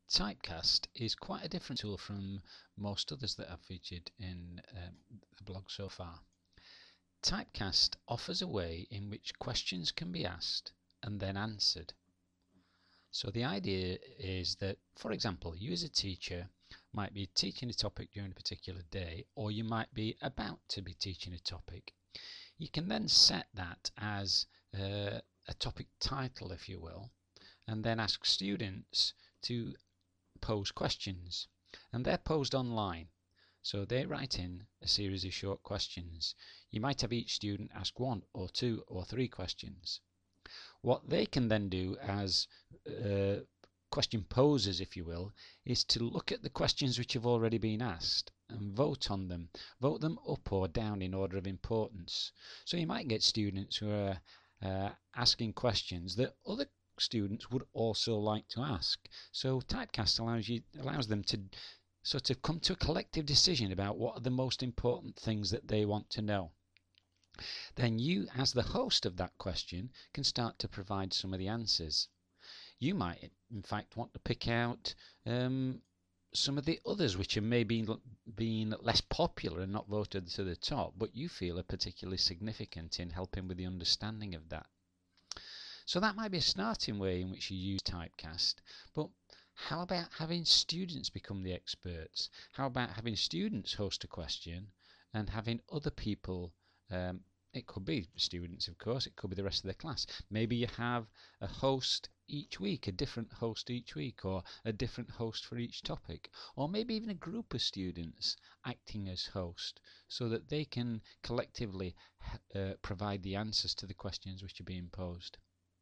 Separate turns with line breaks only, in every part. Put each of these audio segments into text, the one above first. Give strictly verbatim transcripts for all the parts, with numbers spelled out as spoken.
Typecast is quite a different tool from most others that I've featured in um, the blog so far. Typecast offers a way in which questions can be asked and then answered. So the idea is that, for example, you as a teacher might be teaching a topic during a particular day, or you might be about to be teaching a topic. You can then set that as uh, a topic title, if you will, and then ask students to pose questions, and they're posed online. So they write in a series of short questions. You might have each student ask one or two or three questions. What they can then do as uh, question posers, if you will, is to look at the questions which have already been asked and vote on them. Vote them up or down in order of importance. So you might get students who are uh, asking questions that other students would also like to ask. So Typecast allows you allows them to sort of come to a collective decision about what are the most important things that they want to know. Then you, as the host of that question, can start to provide some of the answers. You might, in fact, want to pick out um, some of the others which are maybe being less popular and not voted to the top, but you feel are particularly significant in helping with the understanding of that. So that might be a starting way in which you use Typecast, but how about having students become the experts? How about having students host a question and having other people, um, it could be students of course, it could be the rest of the class. Maybe you have a host each week, a different host each week, or a different host for each topic, or maybe even a group of students acting as host so that they can collectively uh, provide the answers to the questions which are being posed.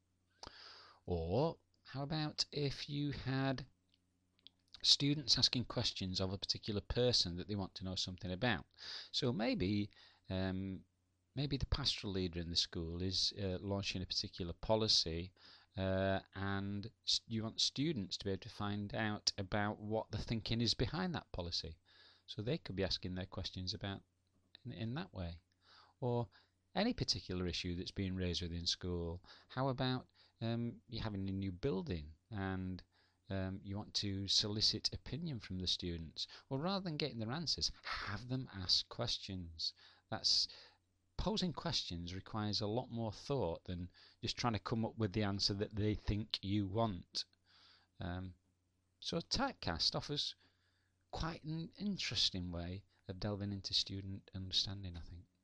Or how about if you had students asking questions of a particular person that they want to know something about? So maybe um, maybe the pastoral leader in the school is uh, launching a particular policy, uh, and you want students to be able to find out about what the thinking is behind that policy. So they could be asking their questions about in, in that way. Or any particular issue that's being raised within school. How about um, you're having a new building and um, you want to solicit opinion from the students? Well, rather than getting their answers, have them ask questions. That's posing questions requires a lot more thought than just trying to come up with the answer that they think you want. Um, so Typecast offers quite an interesting way of delving into student understanding, I think.